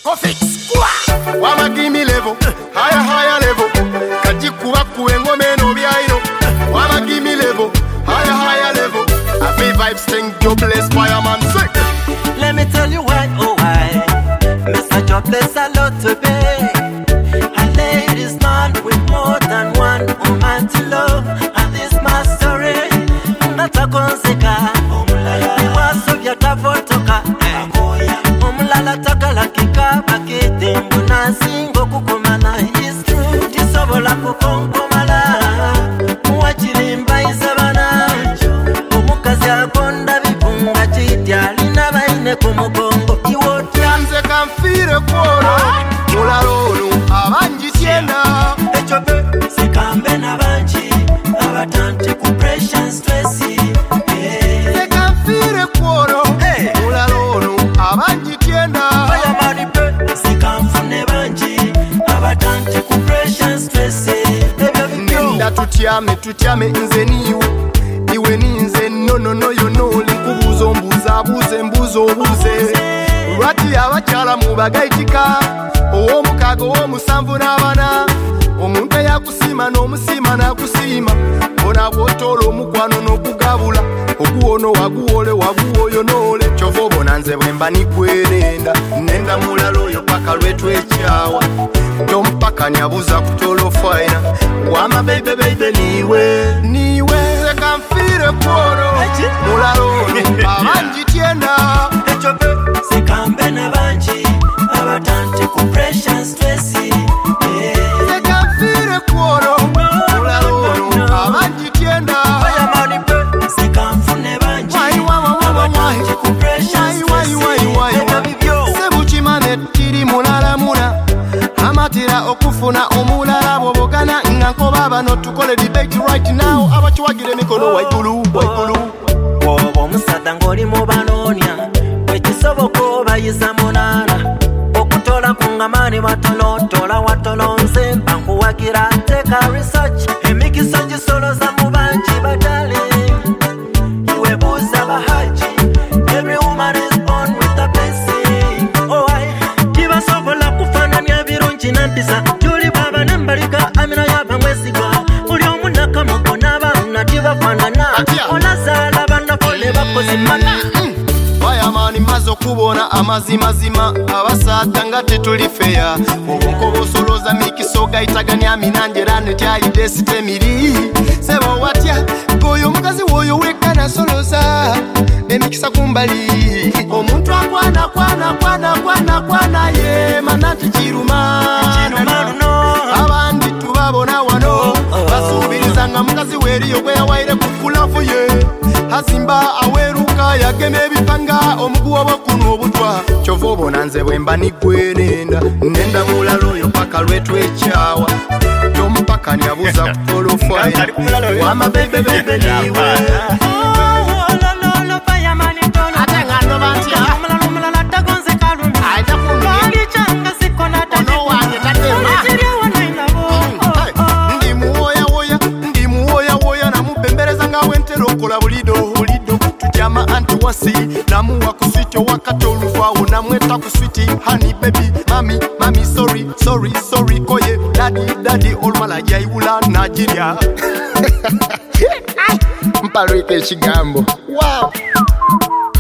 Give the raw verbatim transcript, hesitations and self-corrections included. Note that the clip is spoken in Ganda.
Coffee squad. Wama give me level, higher, higher level. Kajikuwa kuengome no biaino. Wama give me level, higher, higher level. I feel vibes sing jobless fireman sick. Let me tell you why, oh why. Mister Jobless a lot to pay. A ladies man with more than one woman to love. And this my story. Nata konseka. Iwaso vya tavotoka. Omulala takala kika bakete. Mbuna singo kukumana. It's true. Tisobola kukonkomala. Muwachirimba isabana. Omukazi akonda bipunga chitya. Lina baine kumugongo. Iwotianze kamfire koro. Mularonu abanji tiena. Echobe sekambe na banji. Abatante compression stressi. Se kamfire koro. Mularonu abanji tiena. Fire body pe sekamfune banji. Abatante compression stressi. Nenda tutyame tutyame nze niwe. Iwe ninze no no no yo no. Linkubuzo mbuza buze mbuzo buze. Lwati abakyala mu bagaitika. Owo mukago wo musanvu n'abana. Omuntu yakusima n'omusima n'akusima. Bona bw'otoola omukwano n'okugabula. Oguwono waguwole waguwoyo n'ole. Kyova obona nze bwe mba nikwerenda. Nenda mulala oyo paka lwetwekyawa. Tompaka nyabuza kutolo faina. Wama baby baby niwe. Niwe seka mfire kworo. Mulala oyo abanji tienda. Echobe sekambe na banji. Abatante compression stressi. Seka mfire kworo. Mulala oyo abanji tienda. Fire body pe sekamfune banji. Abatante compression stressi. Sebukimane tiri mulala muna. Amatira okufuna omulala bw'obogana nga nkoba bano tukole debate right now. Abakiwagira emikono waigulu waigulu. Oba omusada ng'oli mu banoonya wekisoboka obayiza munaana okutola ku ngamaani watono tola watono nze mba nkuwagira teeka research emikisa gisoloza mu bangi batale iwe buuza bahaji. Every woman is born with a blessing. Oh I tibasobola kufaananya birungi n'empisa gy'oli bw'aba n'embaliga amina y'aba mwesigwa buli omu nakamugo n'abaana tibafaanana olazaala bannafole bakozi mana. Bayamani mazo kubona amazimazima abasata nga tetuli feya. Obunko bosoloza mikiso gaitaganya minanjera netyayide sitemiri. Sebo watya goyo mukazi woyo wekana soloza emikisa kumbali. Omuntu akwana kwana kwana kwana kwana ye manati kiruma. Abandi tubabona wano basubiriza nga mukazi weriyo gwe yawaire kukulafu ye. Hazimba aweruka yageme ebipanga omuguwa bakunu obutwa. Kyova obona nze bwe mba nikwerenda. Nenda mulala oyo paka lwetwekyawa. Tompaka nyabuza kutolo faina. Wama bebe bebe niwe. Ate nga ndo batya. Aita kumye. Ono wange tatema. Ndi muwoya woya. Ndi muwoya woya. Namubembereza nga wentero okola bulido bulido. Tujama anti wasi. Namuwa kuswityo wakati oluvawo. Namweta kuswiti honey baby. Mami mami sorry sorry sorry. Koye daddy daddy olumala jaiwula Nigeria. Mpalwike ekigambo. Wow.